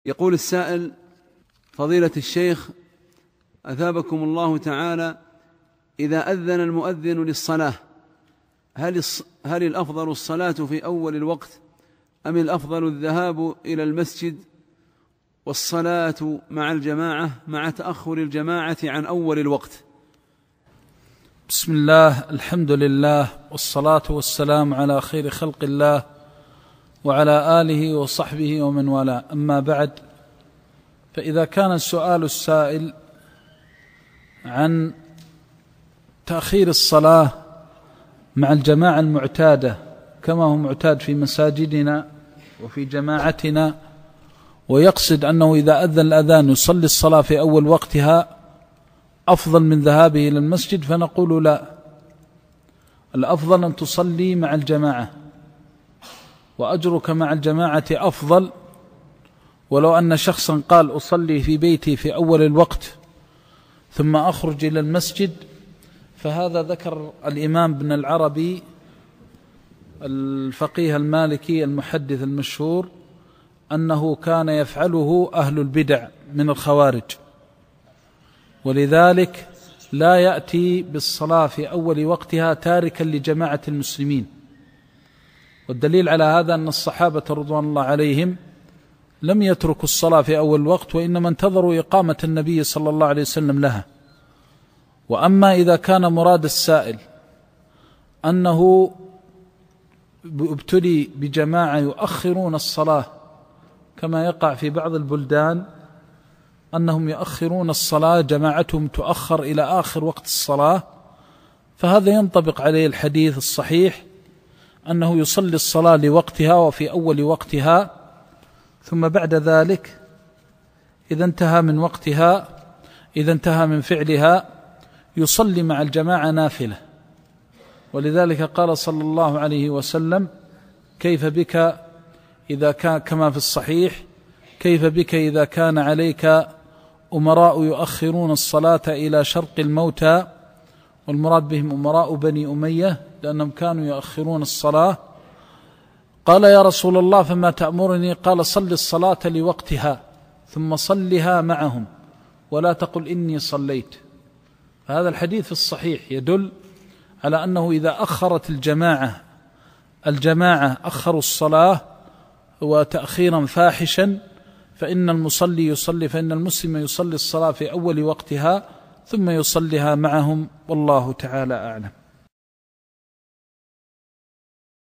يقول السائل: فضيلة الشيخ أثابكم الله تعالى، إذا أذن المؤذن للصلاة هل الأفضل الصلاة في أول الوقت أم الأفضل الذهاب إلى المسجد والصلاة مع الجماعة مع تأخر الجماعة عن أول الوقت؟ بسم الله، الحمد لله، والصلاة والسلام على خير خلق الله وعلى آله وصحبه ومن والاه، أما بعد، فإذا كان السؤال السائل عن تأخير الصلاة مع الجماعة المعتادة كما هو معتاد في مساجدنا وفي جماعتنا، ويقصد أنه إذا أذن الأذان يصلي الصلاة في أول وقتها أفضل من ذهابه إلى المسجد، فنقول لا، الأفضل أن تصلي مع الجماعة، وأجرك مع الجماعة أفضل. ولو أن شخصا قال أصلي في بيتي في أول الوقت ثم أخرج إلى المسجد، فهذا ذكر الإمام ابن العربي الفقيه المالكي المحدث المشهور أنه كان يفعله أهل البدع من الخوارج، ولذلك لا يأتي بالصلاة في أول وقتها تاركا لجماعة المسلمين. والدليل على هذا أن الصحابة رضوان الله عليهم لم يتركوا الصلاة في أول وقت، وإنما انتظروا إقامة النبي صلى الله عليه وسلم لها. وأما إذا كان مراد السائل أنه ابتلي بجماعة يؤخرون الصلاة كما يقع في بعض البلدان، أنهم يؤخرون الصلاة، جماعتهم تؤخر إلى آخر وقت الصلاة، فهذا ينطبق عليه الحديث الصحيح أنه يصلي الصلاة لوقتها وفي أول وقتها، ثم بعد ذلك إذا انتهى من وقتها، إذا انتهى من فعلها، يصلي مع الجماعة نافلة. ولذلك قال صلى الله عليه وسلم: كيف بك إذا كان، كما في الصحيح، كيف بك إذا كان عليك أمراء يؤخرون الصلاة إلى شرق الموتى، والمراد بهم أمراء بني أمية لأنهم كانوا يؤخرون الصلاة. قال: يا رسول الله فما تأمرني؟ قال: صل الصلاة لوقتها ثم صلها معهم ولا تقل إني صليت. هذا الحديث في الصحيح يدل على أنه إذا أخرت الجماعة أخروا الصلاة وتأخيرا فاحشا، فإن المسلم يصلي الصلاة في أول وقتها ثم يصليها معهم، والله تعالى أعلم.